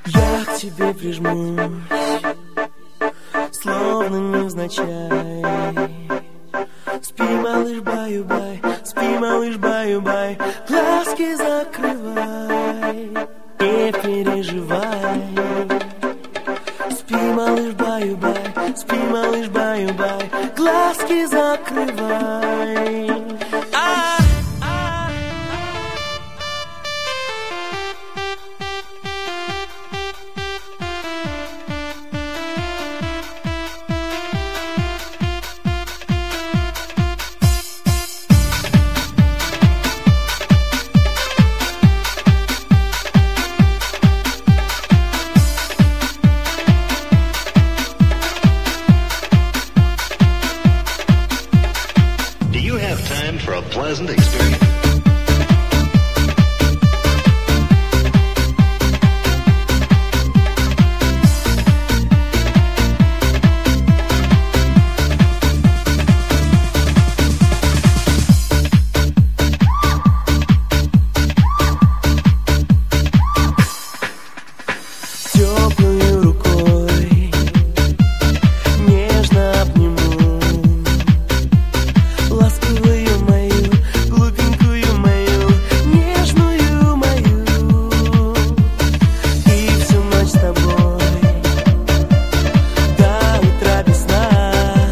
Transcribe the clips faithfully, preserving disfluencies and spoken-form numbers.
Я к тебе прижмусь, словно невзначай. Спи, малыш, баю-бай, спи, малыш, баю-бай, глазки закрывай, не переживай. Спи, малыш, баю-бай, спи, малыш, баю-бай, глазки закрывай. А! For a pleasant experience. Теплой рукой нежно обниму ласковую мою, глупенькую мою, нежную мою. И всю ночь с тобой до утра без сна.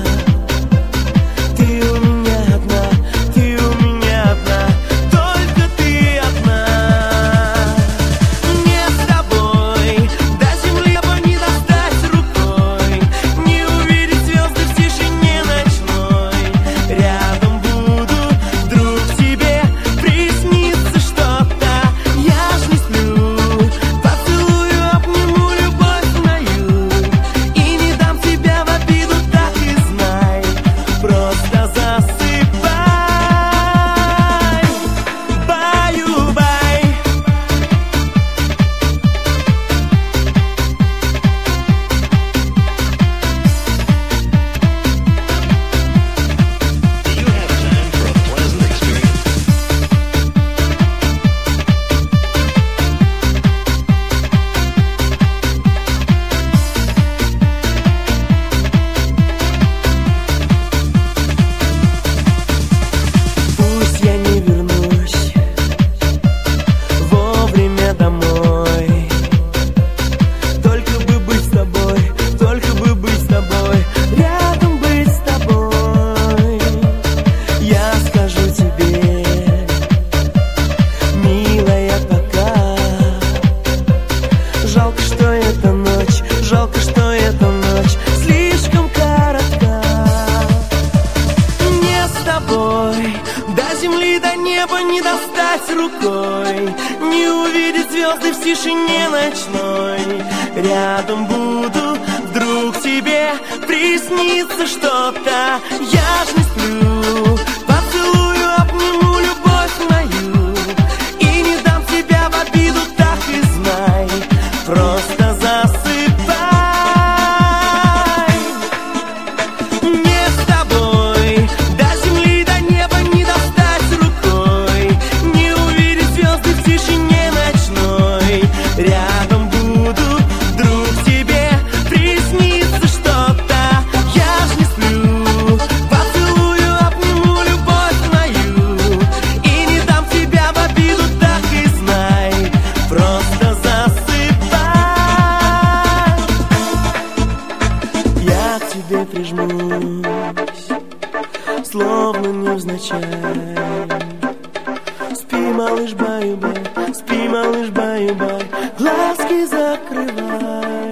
Ты у меня одна, ты у меня одна, только ты одна. Мне с тобой до земли не достать рукой, не увидеть звезды в тишине ночной. Рядом буду, вдруг тебе приснится что-то. Я ж не сплю, поцелую, обниму любовь мою и не дам тебя в обиду, так и знай. Просто засыпай, баю-бай. Do you have time for a pleasant experience? Пусть я не вернусь вовремя домой, только бы быть с тобой, только бы быть с тобой, рядом быть с тобой. Я скажу тебе, милая, пока. Жалко, что эта ночь, жалко, что эта ночь слишком коротка. Мне с тобой до земли, до неба не достать рукой, не увидеть звезды в тишине ночной. Рядом буду, вдруг тебе приснится что-то. Я ж не сплю, поцелую, обниму любовь мою и не дам тебя в обиду, так и знай. Просто засыпай. Мне с тобой до земли, до неба не достать рукой, не увидеть звезды в тишине ночной. Рядом буду, вдруг тебе приснится что-то. Я ж не сплю, поцелую, обниму любовь мою и не дам тебя в обиду, так и знай. Просто засыпай. Я к тебе прижмусь, словно невзначай. Спи, малыш, баю-бай, спи, малыш, баю-бай, глазки закрывай.